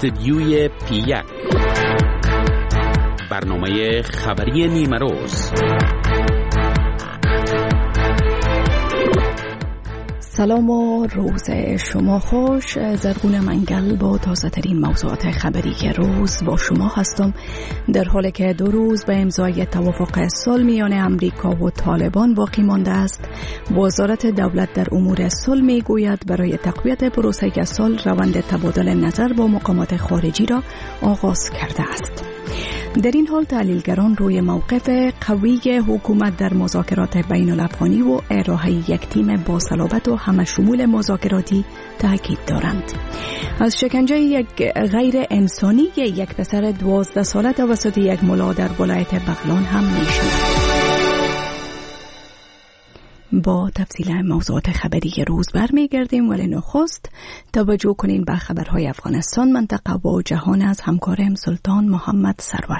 استدیوی P1 برنامه خبری نیمروز. سلام و روز شما خوش. زرگون منگل با تازه ترین موضوعات خبری که روز با شما هستم، در حالی که 2 روز به امضای توافق صلح میان امریکا و طالبان باقی مانده است. وزارت دولت در امور صلح میگوید برای تقویت پروسه صلح روند تبادل نظر با مقامات خارجی را آغاز کرده است. در این حال تحلیلگران روی موقف قوی حکومت در مذاکرات بین الافغانی و ارائه یک تیم با صلابت و همشمول مذاکراتی تاکید دارند. از شکنجه یک غیر انسانی یک پسر 12 ساله توسط یک ملا در ولایت بغلان هم میشنوید. با تفصیل موضوعات خبری روز برمیگردیم، ولی نخست توجه کنین به خبرهای افغانستان، منطقه و جهان از همکارم سلطان محمد سرور.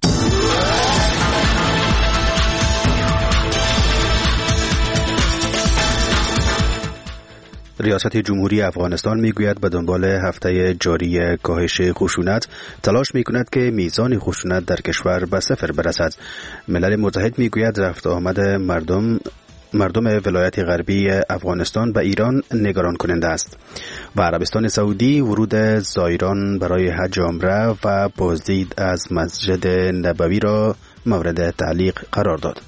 ریاست جمهوری افغانستان میگوید به دنبال هفته جاری کاهش خشونت تلاش میکند که میزان خشونت در کشور به صفر برسد. ملل متحد میگوید رفت آمد مردم ولایت غربی افغانستان به ایران نگران کننده است و عربستان سعودی ورود زائران برای حج و عمره و بازدید از مسجد نبوی را مورد تعلیق قرار داد.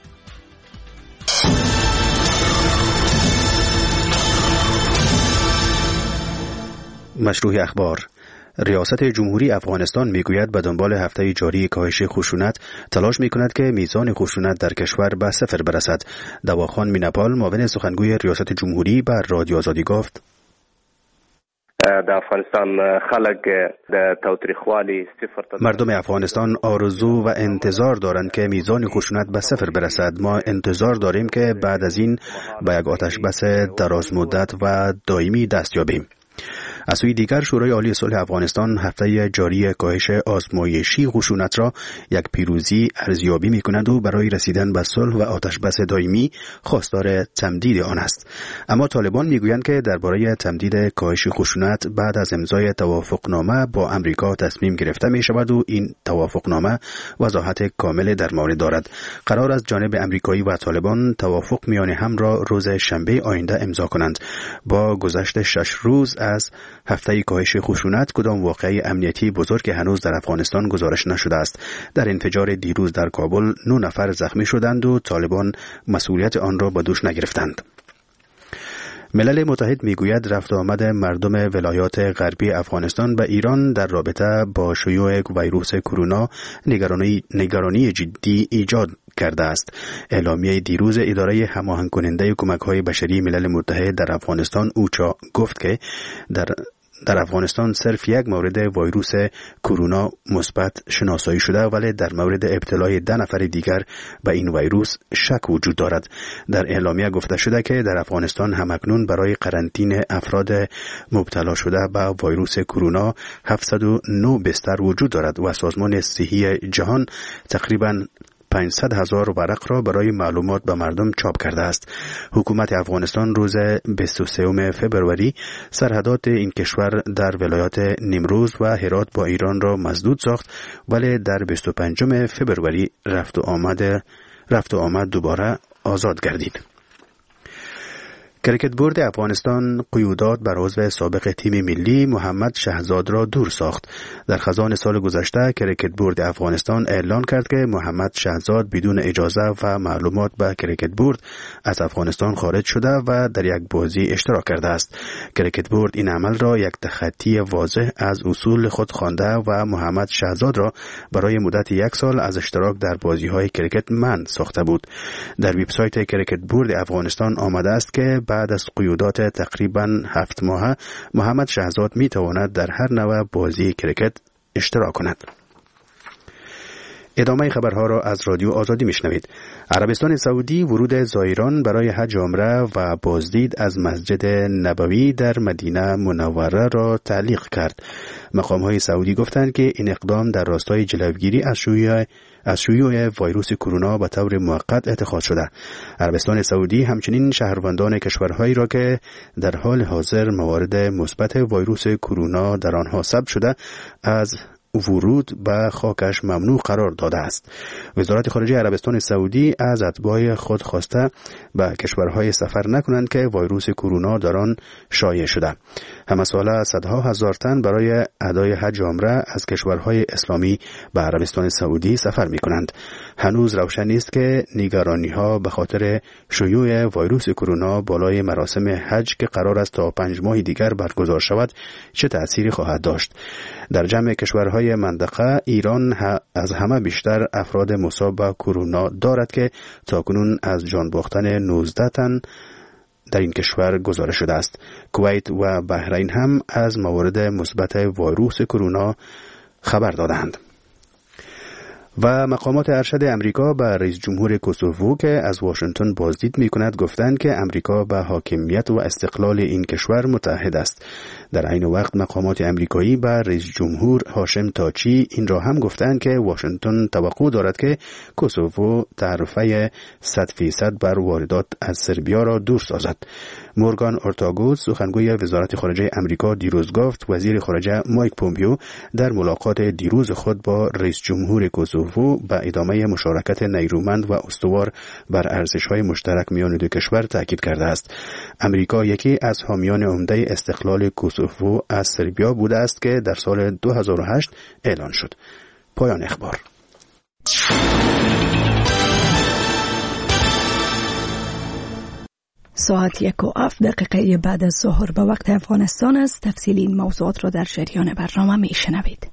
مشروع اخبار. ریاست جمهوری افغانستان میگوید به دنبال هفته جاری کاهش خشونت تلاش میکند که میزان خشونت در کشور به صفر برسد. دواخان مینپال معاون سخنگوی ریاست جمهوری بر رادیو آزادی گفت: د افغانستان خلک د تاوتریخوالي صفر. مردم افغانستان آرزو و انتظار دارند که میزان خشونت به صفر برسد. ما انتظار داریم که بعد از این به یک آتش بس دراز مدت و دائمی دست یابیم. از سوی دیگر شورای عالی صلح افغانستان هفته جاری کاهش آزمایشی خشونت را یک پیروزی ارزیابی می‌کند و برای رسیدن به صلح و آتشبس دائمی خواستار تمدید آن است. اما طالبان میگویند که درباره تمدید کاهش خشونت بعد از امضای توافقنامه با امریکا تصمیم گرفته می‌شود و این توافقنامه وضاحت کامل در مورد دارد. قرار است جانب امریکایی و طالبان توافق میان هم را روز شنبه آینده امضا کنند. با گذشت 6 روز از هفته کاهش خشونت کدام واقعه امنیتی بزرگ هنوز در افغانستان گزارش نشده است. در انفجار دیروز در کابل 9 نفر زخمی شدند و طالبان مسئولیت آن را به دوش نگرفتند. ملل متحد میگوید رفت آمد مردم ولایات غربی افغانستان به ایران در رابطه با شیوع ویروس کرونا نگرانی جدی ایجاد کرده است. اعلامیه دیروز اداره هماهنگ کننده کمک‌های بشری ملل متحد در افغانستان اوچا گفت که در افغانستان صرف یک مورد ویروس کرونا مثبت شناسایی شده، ولی در مورد ابتلای 10 نفر دیگر به این ویروس شک وجود دارد. در اعلامیه گفته شده که در افغانستان همکنون برای قرنطینه افراد مبتلا شده به ویروس کرونا 709 بستر وجود دارد و سازمان صحی جهان تقریباً 500,000 ورق را برای معلومات به مردم چاپ کرده است. حکومت افغانستان روز 23 فبروری سرحدات این کشور در ولایات نیمروز و هرات با ایران را مسدود ساخت، ولی در 25 فبروری رفت و آمد دوباره آزاد گردید. کرکت بورد افغانستان قیودات بر عضو سابق تیم ملی محمد شهزاد را دور ساخت. در خزان سال گذشته کرکت بورد افغانستان اعلان کرد که محمد شهزاد بدون اجازه و معلومات به کرکت بورد از افغانستان خارج شده و در یک بازی اشتراک کرده است. کرکت بورد این عمل را یک تخطی واضح از اصول خود خوانده و محمد شهزاد را برای مدت 1 سال از اشتراک در بازی‌های کرکت منع ساخته بود. در وبسایت کرکت بورد افغانستان آمده است که بعد از قیودات تقریباً 7 ماهه محمد شهزاد می تواند در هر نوع بازی کرکت اشتراک کند. ادامه خبرها را از رادیو آزادی میشنوید. عربستان سعودی ورود زائران برای حج و عمره و بازدید از مسجد نبوی در مدینه منوره را تعلیق کرد. مقام‌های سعودی گفتند که این اقدام در راستای جلوگیری از شیوع ویروس کرونا به طور موقت اتخاذ شده. عربستان سعودی همچنین شهروندان کشورهایی را که در حال حاضر موارد مثبت ویروس کرونا در آنها ثبت شده از ورود به خاکش ممنوع قرار داده است. وزارت خارجه عربستان سعودی از اتباع خود خواسته به کشورهای سفر نکنند که ویروس کرونا در آن شایع شده. همساله صدها هزار تن برای ادای حج و عمره از کشورهای اسلامی به عربستان سعودی سفر می کنند. هنوز روشن نیست که نگرانی‌ها به خاطر شیوع ویروس کرونا بالای مراسم حج که قرار است تا 5 ماه دیگر برگزار شود چه تأثیری خواهد داشت. در جمع کشورهای منطقه ایران از همه بیشتر افراد مصاب به کرونا دارد که تاکنون از جان باختن 19 تن در این کشور گزارش شده است. کویت و بحرین هم از موارد مثبت ویروس کرونا خبر دادند. و مقامات ارشد امریکا به رئیس جمهور کوسوو که از واشنگتن بازدید می‌کند گفتند که امریکا به حاکمیت و استقلال این کشور متحد است. در عین وقت مقامات امریکایی به رئیس جمهور هاشم تاچی این را هم گفتند که واشنگتن توقع دارد که کوسوو تعرفه 100% بر واردات از سربیا را دور سازد. مورگان اورتاگوس سخنگوی وزارت خارجه امریکا دیروز گفت وزیر خارجه مایک پومپیو در ملاقات دیروز خود با رئیس جمهور کوسوو به ادامه مشارکت نیرومند و استوار بر ارزش‌های مشترک میان دو کشور تاکید کرده است. امریکا یکی از حامیان عمده استقلال کوسوو از سربیا بوده است که در سال 2008 اعلان شد. پایان اخبار. ساعت 1:07 بعد از ظهر به وقت افغانستان است. تفصیل این موضوعات را در جریان برنامه میشنوید.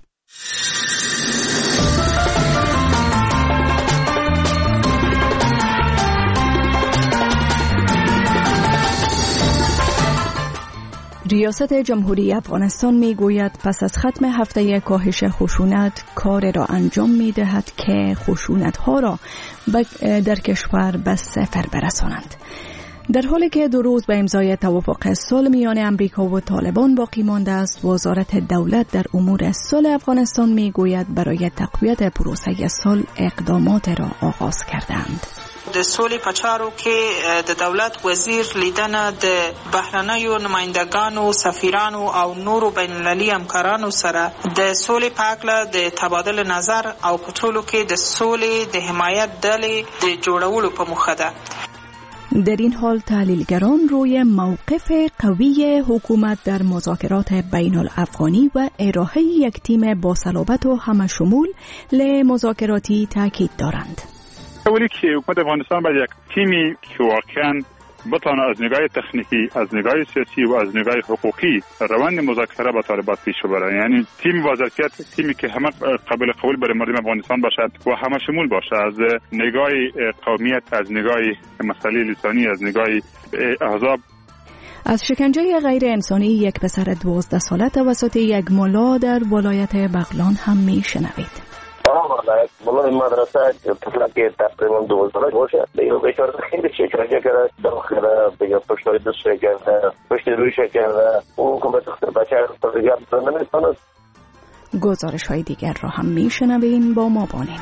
ریاست جمهوری افغانستان می گوید پس از ختم هفته کاهش خشونت کار را انجام می دهد که خشونت ها را در کشور به صفر برسانند. در حالی که 2 روز به امضای توافق صلح میان امریکا و طالبان باقی مانده است، وزارت دولت در امور صلح افغانستان می گوید برای تقویت پروسه صلح اقدامات را آغاز کردند. د سولې په چارو کې د دولت وزیر لیدنه د بهرنیو نمایندګانو سفیرانو او نورو بین المللي همکارانو سره د سولې په هکله د تبادل نظر او په ټولو کې د سولې د حمایت ډلې د جوړولو په موخه ده. در این حال تحلیلگران روی موقف قوی حکومت در مذاکرات بین الافغانی و ارائه یک تیم با صلابت و همشمول مذاکراتی تاکید دارند. اولی که حکومت افغانستان باید یک تیمی که واقعاً بتونه از نگاه تکنیکی، از نگاه سیاسی و از نگاه حقوقی روند مذاکره با طالبان پیش ببره. یعنی تیم با ظرفیت، تیمی که همه قابل قبول برای مردم افغانستان باشد و همه شمول باشه، از نگاه قومیت، از نگاه مسئله لسانی، از نگاه احزاب. از شکنجه غیر انسانی یک پسر 12 ساله توسط یک ملا در ولایت بغلان هم میشنوید. والله مدرسه طفلا که تقریبا 2 ساله باشه دیگه بیچاره خیلی شکنجه کرده، داخل دیگه پشت دست کرده، پشت رویش کرده، اون که به بچه رو دیگه نمیتونه. گزارش های دیگر را هم میشنوین، با ما بانین.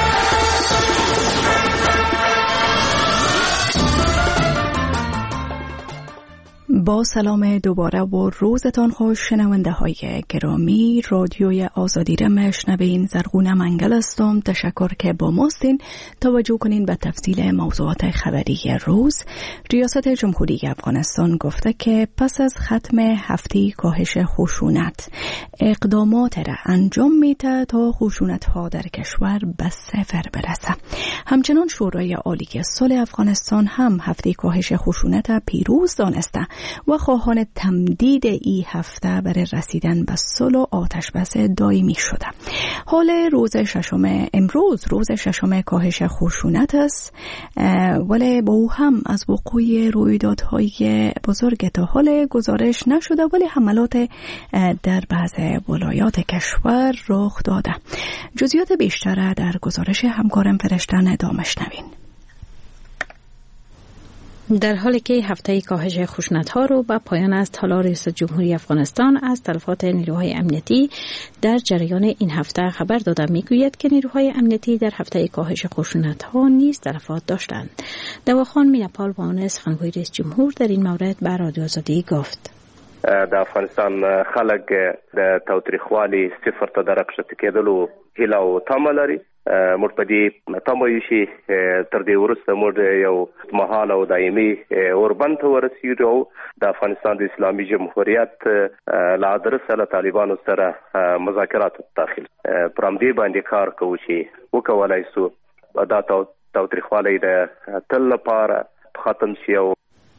با سلام دوباره و روزتان خوش شنونده های گرامی. رادیوی آزادی را میشنوین. زرغونه منگل هستم. تشکر که با ماستین. توجه کنین به تفصیل موضوعات خبری روز. ریاست جمهوری افغانستان گفته که پس از ختم هفته کاهش خشونت اقدامات را انجام میده تا خشونت ها در کشور به صفر برسه. همچنان شورای عالی صلح افغانستان هم هفته کاهش خشونت پیروز دانسته و خواهان تمدید این هفته برای رسیدن به صلح و آتشبس دائمی شده. حال امروز روز ششم کاهش خشونت است، ولی با او هم از وقوع رویدادهای بزرگ تا حال گزارش نشده، ولی حملات در بعض ولایات کشور رخ داده. جزئیات بیشتر در گزارش همکارم فرشته ندامش نوین. در حالی که هفته کاهش خشونت‌ها رو به پایان است، حالا رئیس جمهوری افغانستان از تلفات نیروهای امنیتی در جریان این هفته خبر داده. میگوید که نیروهای امنیتی در هفته کاهش خشونت‌ها نیز تلفات داشتند. دواخان مینپال با عنوان سخنگوی رئیس جمهور در این مورد به رادیو آزادی گفت: د افغانستان خلک د تاوتریخوالي صفر ته د رقصت کېدلو هیله او تمه لري. موږ په دې تمه یو شي تر دې وروسته موږ یو مهاله او دایمي اوربند ته ورسېږو او د افغانستان د اسلامي جمهوریت له ادرسه له طالبانو سره مذاکراتو داخل پر همدې باندې کار کوو چې وکولای سو دا تاوتریخوالي د تل لپاره ختم شي. او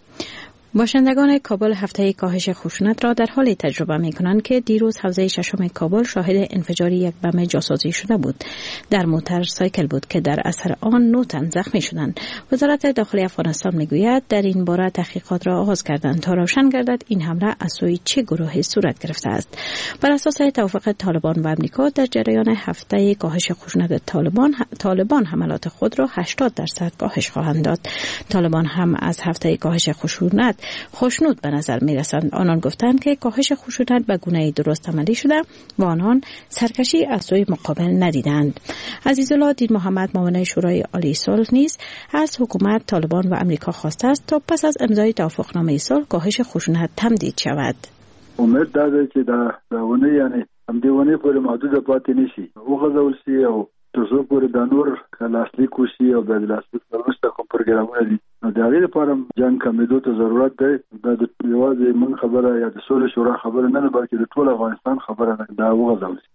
باشندگان کابل هفته کاهش خشونت را در حالی تجربه می کنند که دیروز حوزه ششم کابل شاهد انفجار یک بم جاسوسی شده بود. در موتورسایکل بود که در اثر آن 9 تن زخمی شدند. وزارت داخلی افغانستان می گوید در این باره تحقیقات را آغاز کردند تا روشن گردد این حمله از سوی چه گروهی صورت گرفته است. بر اساس توافق طالبان و امریکا در جریان هفته کاهش خشونت طالبان حملات خود را 80% کاهش خواهند داد. طالبان هم از هفته کاهش خشونت خوشنود به نظر می رسند. آنان گفتند که کاهش خشونت به گونه‌ای درست عملی شده و آنان سرکشی از سوی مقابل ندیدند. عزیزالله دین محمد معاون شورای عالی صلح نیز از حکومت طالبان و امریکا خواسته است تا پس از امضای توافقنامه صلح کاهش خشونت تمدید شود. امید داره که در ونه یعنی همدیونه پر محدود پاتې نشي او غوښول شي او تر څو پورې د نور لاسلیک وشي او د لاسلیک وروسته کوم پروګرامونه دي نو د هغې لپاره جنګ کمیدو ته ضرورت دی. دا د یوازې من خبره یا د سولې شورا خبره نه بلکې د ټول افغانستان خبره ده. دا وغځول شي.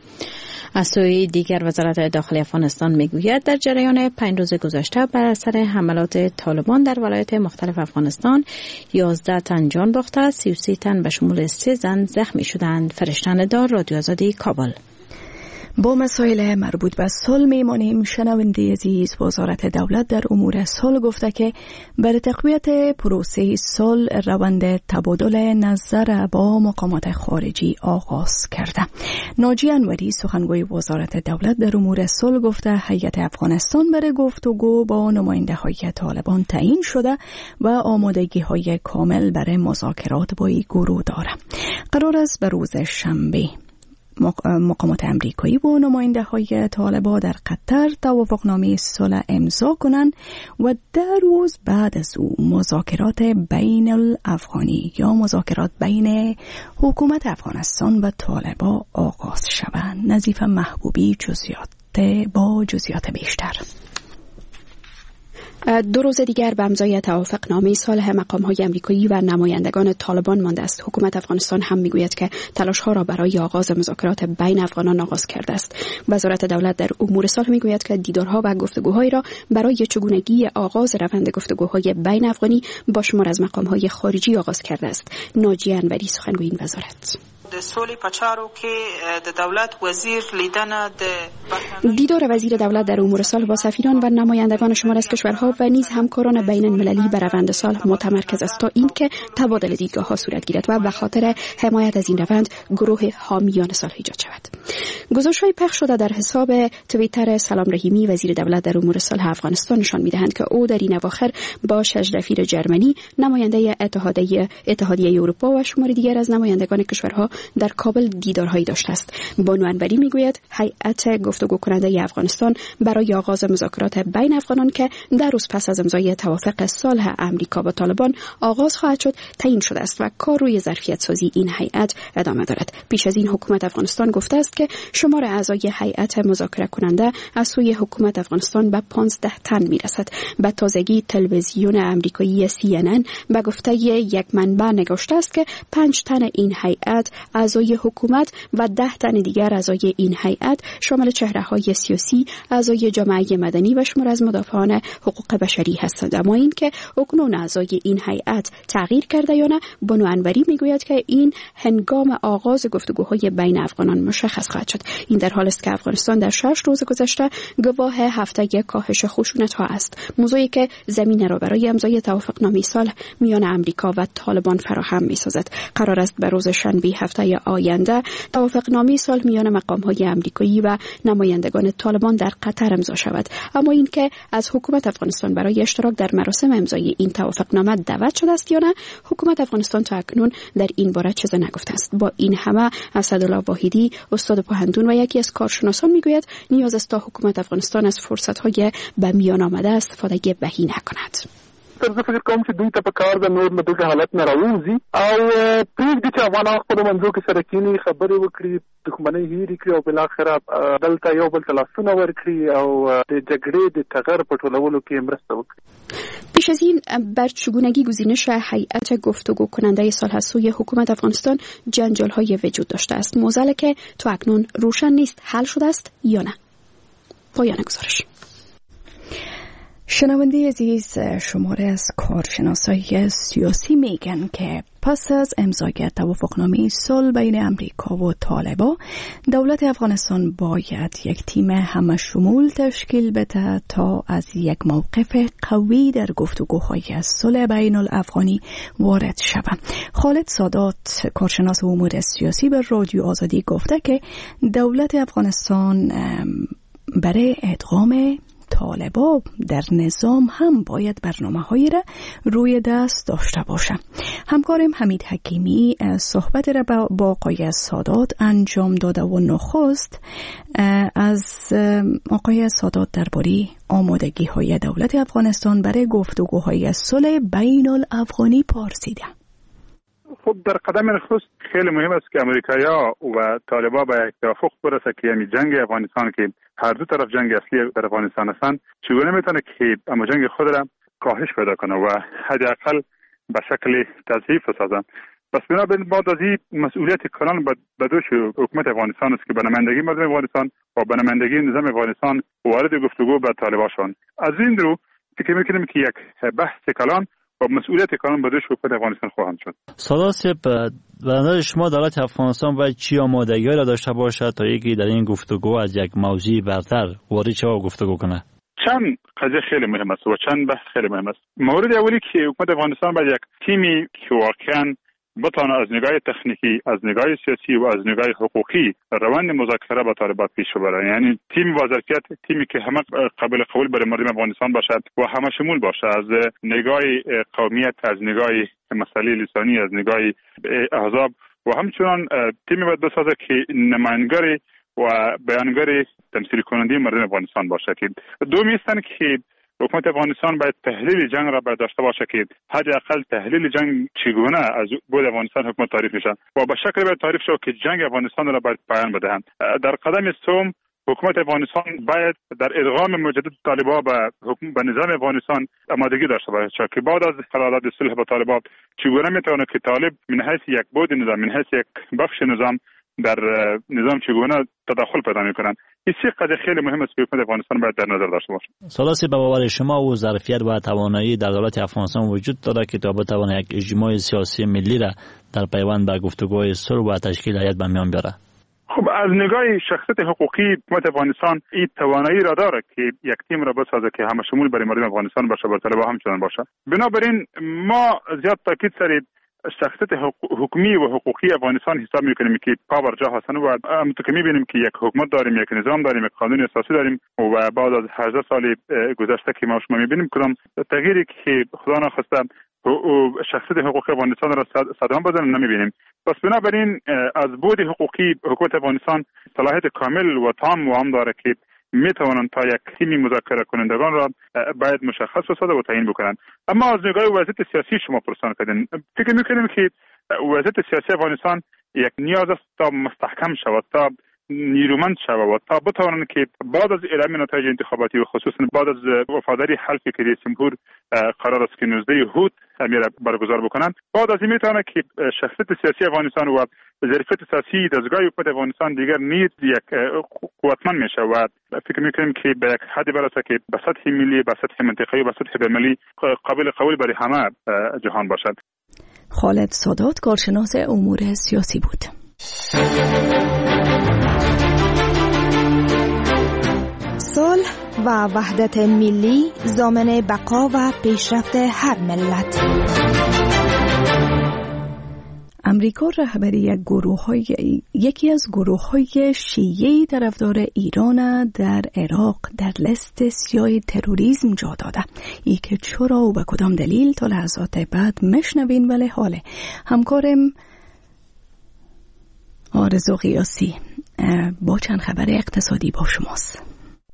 از سوی دیگر وزارت داخلی افغانستان میگوید در جریان 5 روز گذشته بر اثر حملات طالبان در ولایات مختلف افغانستان 11 تن جان باخته، 33 تن به شمول 3 زن زخمی شدند. فرشتن دار، رادیو آزادی، کابل. با مسائل مربوط به صلح میمانیم. شنونده عزیز، وزارت دولت در امور صلح گفته که برای تقویت پروسه صلح روند تبادل نظر با مقامات خارجی آغاز کرده. ناجی انوری، سخنگوی وزارت دولت در امور صلح گفته هیئت افغانستان برای گفتگو با نماینده های طالبان تعیین شده و آمادگی های کامل برای مذاکرات با این گروه دارد. قرار است به روز شنبه مقامات امریکایی و نماینده های طالبان در قطر توافقنامه صلح امضا کنند و 10 روز بعد از او مذاکرات بین الافغانی یا مذاکرات بین حکومت افغانستان و طالبان آغاز شود. نظیف محبوبی جزئیات بیشتر. 2 روز دیگر به امضای توافقنامه صلح مقام‌های آمریکایی و نمایندگان طالبان مانده است. حکومت افغانستان هم میگوید که تلاش‌ها را برای آغاز مذاکرات بین افغانان آغاز کرده است. وزارت دولت در امور صلح میگوید که دیدارها و گفتگوهای را برای چگونگی آغاز روند گفتگوهای بین افغانی با شمار از مقام‌های خارجی آغاز کرده است. ناجی انوری، سخنگوی این وزارت. د سولې په چارو کې د دولت وزیر لیدنه د دیدار وزیر دولت در امور صلح با سفیران و نمایندگان شمار از کشورها و نیز همکاران بین المللی بر روند صلح متمرکز است تا اینکه تبادل دیدگاه‌ها صورت گیرد و به خاطر حمایت از این روند گروه حامیان صلح ایجاد شود. گزارش‌های پخش شده در حساب توییتر سلام رحیمی وزیر دولت در امور صلح افغانستان نشان می‌دهند که او در این اواخر با شجرفیر جرمنی، نماینده اتحادیه اروپا و شمار دیگر از نمایندگان کشورها در کابل دیدارهایی داشته است. بانو انوری میگوید هیئت گفتگو کننده افغانستان برای آغاز مذاکرات بین افغانان که 10 روز پس از امضای توافق صلح امریکا با طالبان آغاز خواهد شد تعیین شده است و کار روی ظرفیت سازی این هیئت ادامه دارد. پیش از این حکومت افغانستان گفته است که شمار اعضای هیئت مذاکره کننده از سوی حکومت افغانستان به 15 تن میرسد. به تازگی تلویزیون آمریکایی CNN به گفته یک منبع نگاشته است که 5 تن این هیئت اعضای حکومت و 10 تن دیگر اعضای این هیئت شامل چهره‌های سیاسی، اعضای جامعه مدنی و شمار از مدافعان حقوق بشری هستند. اما این که اکنون اعضای این هیئت تغییر کرده یا نه، بانو انوری میگوید که این هنگام آغاز گفتگوهای بین افغانان مشخص خواهد شد. این در حالی است که افغانستان در 6 روز گذشته گواه هفته کاهش خشونت‌ها است، موضوعی که زمینه را برای امضای توافقنامه صلح میان آمریکا و طالبان فراهم می‌سازد. قرار است به روز شنبه هفته هفته آینده توافقنامه صلح میان مقام‌های آمریکایی و نمایندگان طالبان در قطر امضا شود. اما اینکه از حکومت افغانستان برای اشتراک در مراسم امضای این توافقنامه دعوت شده است یا نه، حکومت افغانستان تا اکنون در این باره چیزی نگفته است. با این همه اسدالله واحدی، استاد پهندون و یکی از کارشناسان میگوید نیاز است تا حکومت افغانستان از فرصت‌های به میان آمده استفاده بهینه کند. زه فکر کوم چې دوی ته په کار د نور له دغه حالت نه راووځي او پرېږدي چې افغانان خپلو منځو کې سره کښېني، خبرې وکړي، دښمنۍ هېرې کړي او بالاخره دلته یو بل ته لاسونه ورکړي او د جګړې د ټغر په ټولولو کې مرسته وکړي. پیش از این بر چگونگی گزینش هیئت گفتگو کننده صلح از سوی حکومت افغانستان جنجال‌های وجود داشته است. موضوعی که تا اکنون روشن نیست حل شده است یا نه. پایان گزارش. شنونده عزیز، شماره از کارشناسای سیاسی میگن که پس از امضای توافقنامه صلح بین امریکا و طالبان، دولت افغانستان باید یک تیم همشمول تشکیل بده تا از یک موقف قوی در گفتگوهای صلح بین الافغانی وارد شود. خالد سادات، کارشناس امور سیاسی، به رادیو آزادی گفته که دولت افغانستان برای ادغام طالبان در نظام هم باید برنامه‌هایی را روی دست داشته باشه. همکارم حمید حکیمی صحبت را با آقای سادات انجام داده و نخست از آقای سادات درباره آمادگی‌های دولت افغانستان برای گفتگوهای صلح بین الافغانی پرسیده. خب در قدم نخست خیلی مهم است که امریکایی‌ها و طالبان به یک توافق برسه که یعنی جنگ افغانستان که هر دو طرف جنگ اصلی در افغانستان هستند چگونه میتونه که اما جنگ خود را کاهش پیدا کنه و حداقل به شکل تضعیف بسازه. پس بنابراین بعد از این مسئولیت کلان به دوش حکومت افغانستان است که به نمایندگی مردم افغانستان و به نمایندگی نظام افغانستان وارد گفتگو با طالبان شوند. از این رو فکر می‌کنم که یک بحث کلان و مسئولیت کانون به دوش حکومت افغانستان خواهند شد. سادات، به نظر شما دولت افغانستان باید چی آمادگی‌هایی را داشته باشد تا یکی در این گفتگو از یک موضوع برتر وارد شود و گفتگو کنه؟ چند قضیه خیلی مهم است و چند بحث خیلی مهم است. مورد اولی که حکومت افغانستان باید یک تیمی که واقعاً بتونه از نگاه تکنیکی، از نگاه سیاسی و از نگاه حقوقی روند مذاکره با طالبان پیش ببره. یعنی تیم با ظرفیت، تیمی که همه قابل قبول برای مردم افغانستان باشد و همه شمول باشه، از نگاه قومیت، از نگاه مسئله لسانی، از نگاه احزاب و همچنان تیمی باید بسازه که نماینده و بیانگر تمثیل کننده مردم افغانستان باشه. که دومی است که حکومت افغانستان باید تحلیل جنگ را برداشته باشه که حداقل تحلیل جنگ چگونه از بود افغانستان حکومت تعریف میشه و به شکلی باید تعریف شود که جنگ افغانستان را باید پایان بدهند. در قدم سوم حکومت افغانستان باید در ادغام مجدد طالبان به نظام افغانستان آمادگی داشته باشه که بعد از قرارداد صلح با طالبان چگونه میتونه که طالب من حیث یک بود نظام، من حیث یک بخش نظام در نظام چگونه تدخل پیدا میکنن. این سه قضیه خیلی مهم است که حکومت افغانستان باید در نظر داشته باشه. سادات، به باور شما و ظرفیت و توانایی در دولت افغانستان وجود دارد که تا بتواند یک اجماع سیاسی ملی را در پیوند به گفتگوهای صلح و تشکیل هیئت به میان بیاره؟ خب از نگاه شخصیت حقوقی حکومت افغانستان این توانایی را داره که یک تیم را بسازه که همه شمول برای مردم افغانستان باشه، بر طالبان همچنان باشه. بنابراین ما زیاد تاکید سر شخصیت حکومی و حقوقی افغانستان حساب میکنیم که پا بر جا هستن و همونطور که میبینیم که یک حکومت داریم، یک نظام داریم، یک قانون اساسی داریم و بعد از 18 سال گذشته که ما شما میبینیم کدام تغییری که خدا نخواسته شخصیت حقوقی افغانستان را صدام بزنه نمیبینیم. پس بنابراین از بود حقوقی حکومت افغانستان صلاحیت کامل و تام و هم داره که میتوانند تا یک تیم مذاکره کنندگان را باید مشخص بسازه و تعیین بکنند. اما از نگاه وضعیت سیاسی شما پرسان کردین، فکر میکنیم که وضعیت سیاسی افغانستان یک نیاز است تا مستحکم شود، تا نیرومند شود و تا بتوانند که بعد از اعلام نتایج انتخاباتی و خصوصا بعد از وفاداری حلفی که رئیس جمهور قرار است که 19 هوت امیر برگزار بکنند، بعد از این میتونه که شخصیت سیاسی افغانستان و ظرفیت سیاسی دستگاه حکومت افغانستان دیگر نیز یک قوتمند میشه و فکر میکنیم که به یک حدی برسه که به سطح ملی، به سطح منطقه‌ای و به سطح بین‌المللی قابل قبول برای همه جهان باشد. خالد سادات، کارشناس امور سیاسی بود. صلح و وحدت ملی ضامن بقا و پیشرفت هر ملت. امریکا رهبری یکی از گروه‌های شیعه طرفدار ایران در عراق در لیست سیاه تروریسم جا داده. ای که چرا و به کدام دلیل تا لحظات بعد مشنوین، ولی حال همکارم آرزو قیاسی با چند خبر اقتصادی با شماست.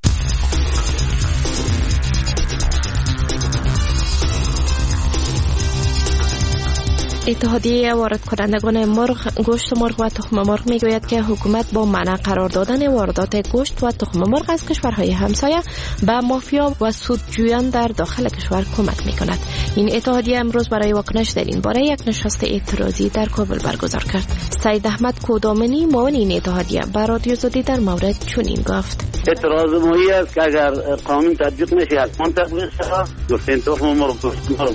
اتحادیه وارد کنندگان گوشت مرغ و تخم مرغ میگوید که حکومت با منع قرار دادن واردات گوشت و تخم مرغ از کشورهای همسایه به مافیا و سودجویان در داخل کشور کمک میکند. این اتحادیه امروز برای واکنش در این باره یک نشست اعتراضی در کابل برگزار کرد. سید احمد کودامنی معاون این اتحادیه به رادیو زدی در مورد چنین گفت: اعتراض ماهی است که اگر قانون تطبیق نشه حتما تطبیق شود. گفتن تخم مرغ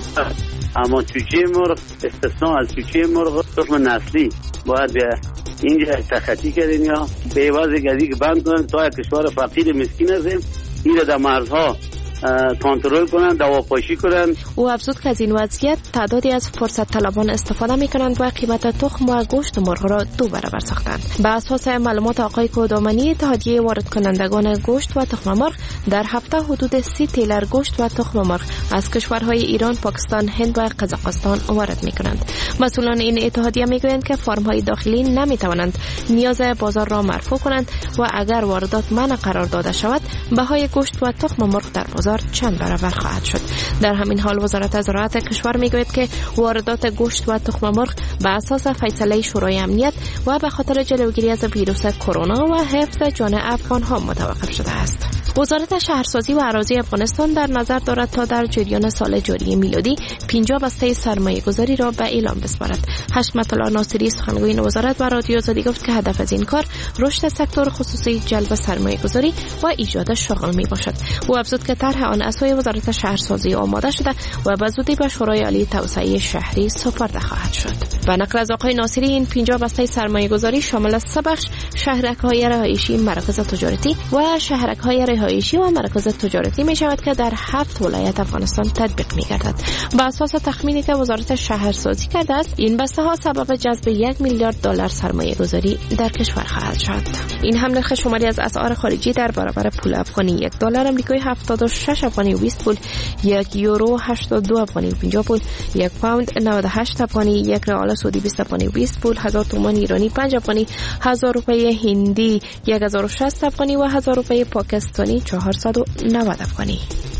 اما چوچه مرغ استثناء از چوچه مرغ تخم نسلی باید اینجا تخطی کردن یا به عوض گزی که بند کنن تا یک کشور فقیر مسکین هستیم این در مرزها کنترل کنند، دواپاشی کنند. او افزود که از این وضعیت تعدادی از فرصت طلبان استفاده می کنند و قیمت تخم و گوشت مرغ را 2 برابر ساختند. به اساس معلومات آقای کودامنی، اتحادیه وارد کنندگان گوشت و تخم مرغ در هفته حدود 30 تیلر گوشت و تخم مرغ از کشورهای ایران، پاکستان، هند و قزاقستان وارد می کنند. مسئولان این اتحادیه می گویند که فرم‌های داخلی نمی توانند نیاز بازار را مرفوع کنند و اگر واردات منع قرار داده شود، بهای گوشت و تخم مرغ در بازار چند برابر خواهد شد. در همین حال وزارت زراعت کشور میگوید که واردات گوشت و تخم مرغ به اساس فیصله شورای امنیت و به خاطر جلوگیری از ویروس کرونا و حفظ جان افغان‌ها متوقف شده است. وزارت شهرسازی و اراضی افغانستان در نظر دارد تا در جریان سال جاری میلادی 50 بسته سرمایه گذاری را به اعلام بسپارد. حشمت الله ناصری سخنگوی این وزارت به رادیو زدی گفت که هدف از این کار رشد سکتور خصوصی، جلب سرمایه گذاری و ایجاد شغل می باشد. او افزود که طرح آن از سوی وزارت شهرسازی آماده شده و به زودی به شورای عالی توسعه شهری سپرده خواهد شد. به نقل از آقای ناصری، این 50 بسته سرمایه گذاری شامل 3 بخش: شهرک‌های رهایشی، مراکز تجارتی و شهرک‌های رهایشی و مراکز تجارتی می شود که در 7 ولایت افغانستان تطبیق می گردد. بر اساس تخمینی که وزارت شهرسازی کرده است، این بسته ها سبب جذب 1 میلیارد دلار سرمایه گذاری در کشور خواهد شد. این هم نرخ شماری از اسعار خارجی در برابر پول افغانی: 1 دلار آمریکایی 76 افغانی و 20 پول، 1 یورو 82 افغانی و 50 پول، 1 پوند 98 افغانی، 1 ریال سعودی 20 افغانی و 20 پول، 1000 تومان ایرانی 5 افغانی، 1000 روپیه هندی 1060 افغانی و 1000 روپیه پاکستانی 490 افغانی.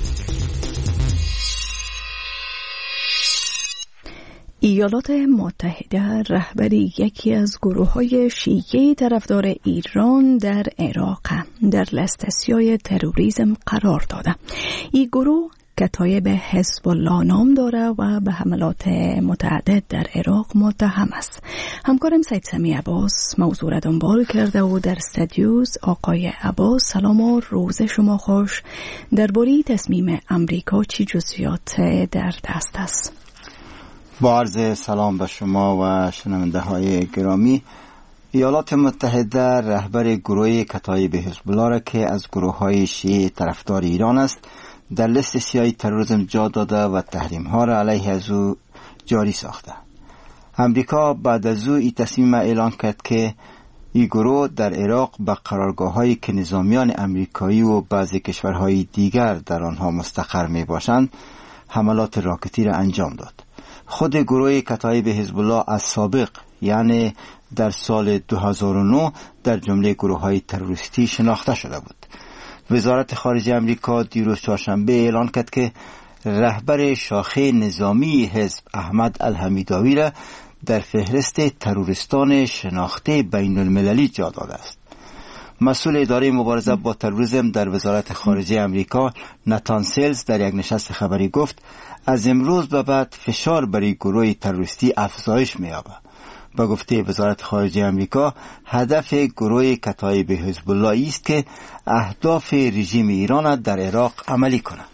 ایالات متحده رهبری یکی از گروه‌های شیعه طرفدار ایران در عراق در لیست سیاه تروریسم قرار داده. این گروه کتایب حزب الله نام داره و به حملات متعدد در عراق متهم است. همکارم سید سمی عباس موضوع را دنبال کرده و در استودیوز. آقای عباس سلام و روز شما خوش. درباره تصمیم امریکا چی جزئیات در دست است؟ با عرض سلام به شما و شنونده های گرامی، ایالات متحده رهبر گروه کتایب حزب الله را که از گروه های شیعه طرفدار ایران است در لیست سیاه تروریسم جا داده و تحریم ها را علیه از او جاری ساخته. امریکا بعد از او این تصمیم اعلان کرد که این گروه در عراق به قرارگاه هایی که نظامیان امریکایی و بعضی کشورهای دیگر در آنها مستقر می باشند حملات راکتی را انجام داد. خود گروه کتایب حزب الله از سابق، یعنی در سال 2009 در جمله گروه های تروریستی شناخته شده بود. وزارت خارجه امریکا دیروز چهارشنبه اعلان کرد که رهبر شاخه نظامی حزب احمد الحمیداوی را در فهرست تروریستان شناخته بین المللی جا داده است. مسئول اداره مبارزه با تروریسم در وزارت خارجه امریکا ناتان سیلز در یک نشست خبری گفت از امروز به بعد فشار برای گروه تروریستی افزایش می‌یابد. با گفته وزارت خارجه امریکا، هدف گروه کتایب حزب الله است که اهداف رژیم ایران در عراق عملی کند.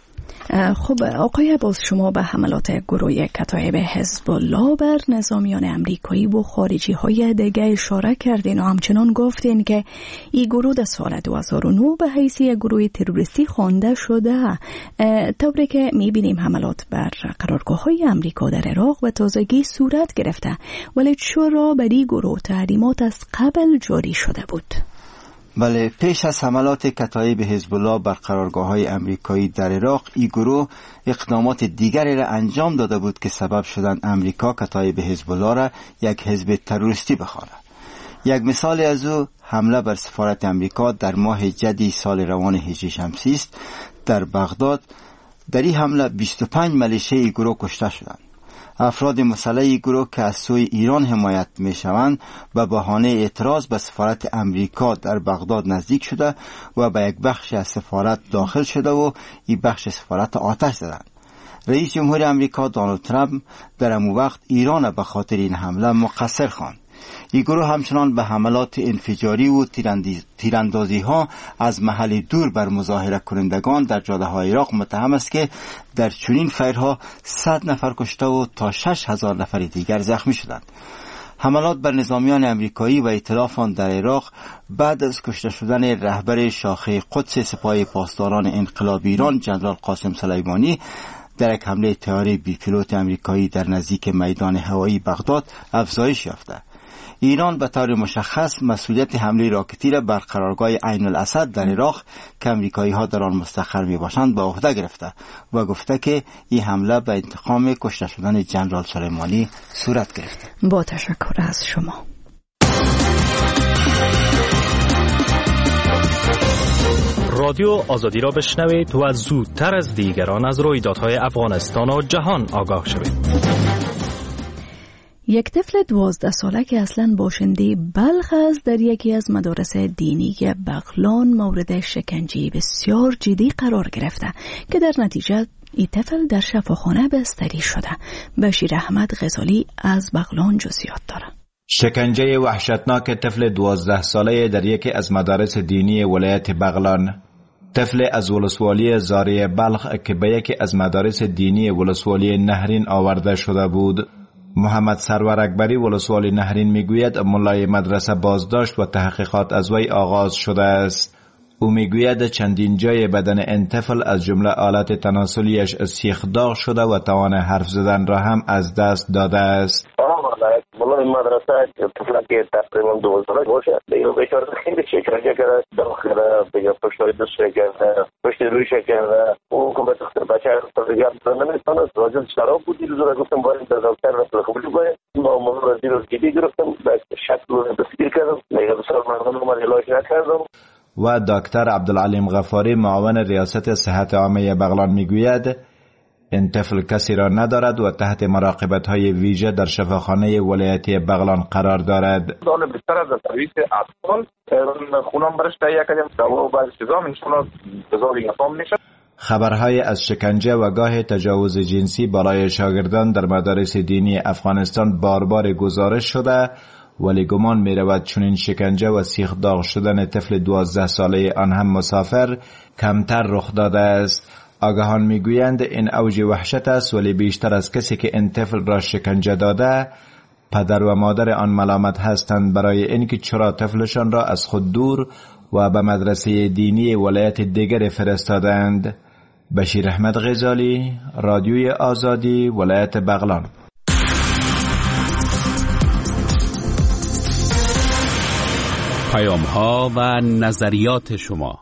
خب آقای عباس، شما به حملات گروه کتایب حزب الله بر نظامیان امریکایی و خارجی های دیگه اشاره کردین و همچنان گفتین که این گروه در سال 2009 به حیث گروه تروریستی خوانده شده، طوری که میبینیم حملات بر قرارگاه های امریکا در عراق و تازگی صورت گرفته، ولی چرا بر این گروه تحریمات از قبل جاری شده بود؟ بله، پیش از حملات کتایب حزب الله بر قرارگاه‌های امریکایی در عراق، این گروه اقدامات دیگری را انجام داده بود که سبب شدند امریکا کتایب حزب الله را یک حزب تروریستی بخواند. یک مثال از او حمله بر سفارت امریکا در ماه جدی سال روان هجری شمسی است در بغداد. در این حمله 25 ملیشه این گروه کشته شدند. افراد مسلح گروه که از سوی ایران حمایت می شوند به بهانه اعتراض به سفارت امریکا در بغداد نزدیک شده و به یک بخش از سفارت داخل شده و این بخش سفارت آتش زدند. رئیس جمهور امریکا دونالد ترامپ در آن وقت ایران به خاطر این حمله مقصر خواند. این گروه همچنان به حملات انفجاری و تیراندازی ها از محل دور بر مظاهره کنندگان در جاده های عراق متهم است که در چنین فیرها 100 نفر کشته و تا 6000 نفر دیگر زخمی شدند. حملات بر نظامیان امریکایی و ائتلاف آن در عراق بعد از کشته شدن رهبر شاخه قدس سپاه پاسداران انقلاب ایران جنرال قاسم سلیمانی در یک حمله طیاره بی پیلوت امریکایی در نزدیک میدان هوایی بغداد افزایش یافته. ایران به طور مشخص مسئولیت حمله راکتی را بر قرارگاه عین الاسد در عراق که امریکایی ها در آن مستقر می باشند به عهده گرفته و گفته که این حمله به انتقام کشته شدن جنرال سلیمانی صورت گرفته. با تشکر از شما. رادیو آزادی را بشنوید و زودتر از دیگران از رویدادهای افغانستان و جهان آگاه شوید. یک طفل 12 ساله که اصلاً باشنده بلخ است در یکی از مدارس دینی بغلان مورد شکنجه بسیار جدی قرار گرفته که در نتیجه این طفل در شفاخانه بستری شده. بشیر احمد غزالی از بغلان جزئیات دارد. شکنجه وحشتناک طفل 12 ساله در یکی از مدارس دینی ولایت بغلان. طفل از ولسوالی زاریه بلخ که به یکی از مدارس دینی ولسوالی نهرین آورده شده بود. محمد سرور اکبری ولسوالی نهرین میگوید ملای مدرسه بازداشت و تحقیقات از وی آغاز شده است. او میگوید چندین جای بدن این طفل از جمله آلت تناسلیش سیخ داغ شده و توان حرف زدن را هم از دست داده است. ملای مدرسه طفل که تقریبا 2 ساله باشه دیگه بیچاره خیلی شکنجه کرده، داخل دیگه پشتای دست کرده، پشت رویش کرده. او که به دختر بچه دیگه نمیتونه راجل شراب بود. روز را گفتم باید در دکتر رفت قبول کنه. ما موضوع از رو جدی گرفتم، به شکل رو تفکر کردم، دیگه بسیار مردم رو من علاج نکردم. و دکتر عبدالعلیم غفاری معاون ریاست صحت عامه بغلان میگوید این طفل کسی را ندارد و تحت مراقبت‌های ویژه در شفاخانه ولایتی بغلان قرار دارد. دانه بیشتر از سرویس اطفال خونم برش تهیه کردیم دوا و بعضی چیزا انشالله بزاری یفام میشه. خبرهای از شکنجه و گاه تجاوز جنسی بالای شاگردان در مدارس دینی افغانستان بار گزارش شده، ولی گمان می رود چنین شکنجه و سیخ داغ شدن طفل 12 ساله آن هم مسافر کمتر رخ داده است. آگاهان میگویند این اوج وحشت است، ولی بیشتر از کسی که این طفل را شکنجه داده پدر و مادر آن ملامت هستند برای اینکه چرا طفلشان را از خود دور و به مدرسه دینی ولایت دیگر فرستادند. بشیر احمد غزالی، رادیوی آزادی، ولایت بغلان. پیام‌ها و نظریات شما.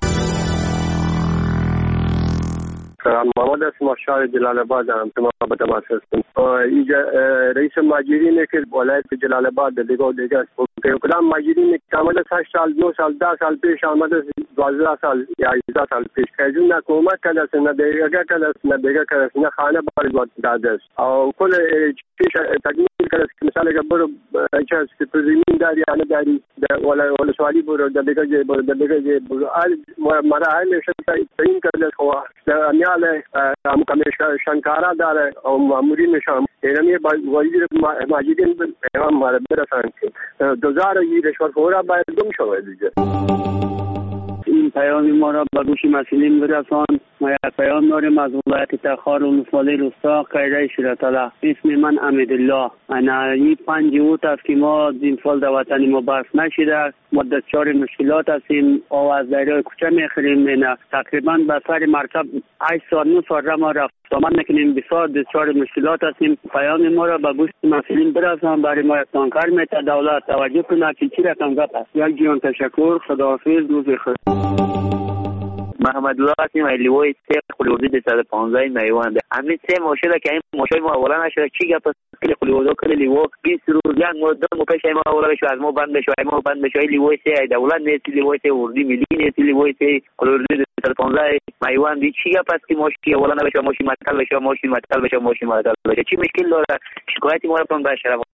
محمد اسما شهر جلال آباد هم شما به تماس هستم. اینجا رئیس ماجرینه که ولایت جلال آباد دیگه کدام ماجرینه که عمل 8 سال 9 سال 10 سال پیش آمده 12 سال یا 18 سال پیش که جون حکومت کلاس نه دیگه کلاس نه دیگه کلاس نه خانه بار داده است او کل چیش تکمیل کلاس مثلا که برو چاس که زمین داری آن داری ولا سوالی برو دیگه برو ال مراحل این کلاس هو امیال هم شنکارا داره او مامورین نشام اینمی وزیر ماجرین پیغام ماره برسان که 2000 رشوت خورا باید گم شود دیگه. این این پیام ما را به گوش مسئولین برسان. ما یک پیام داریم از ولایت تخار و ولسوالی روستا قیره شیراتلا. اسم من امیدالله. انا این 5 اوت است که ما این سال در وطن ما برف نشده. ما دچار مشکلات هستیم. آواز دایره کوچه میخریم. تقریبا به سر مرکب 8 ساعت 9 ساعت ما رفت آمد میکنیم. بسیار دچار مشکلات هستیم. پیام ما را به گوش مسئولین برسان. برای ما یک تانکر میته. دولت توجه کنه که چی رقم گپ است. یک جان تشکر. خداحافظ. روز بخیر. محمد الله هستیم. لیوای 3 خلیوردی 215 میوند. همین 3 ماشه که این ماشه ما اولا نشده چی گپ است که خلیوردا کلی لیوا 20 روز یک مدت پیش ما اولا بشه از ما بند بشه ما بند بشه. لیوای 3 دولت نیست. لیوای 3 اردی ملی نیست. لیوای 3 خلیوردی 215 میوند چی گپ است که ماشه اولا نشه ماشه معطل بشه ماشه معطل بشه ماشه معطل بشه. چی مشکل داره؟ شکایتی ما را به شرف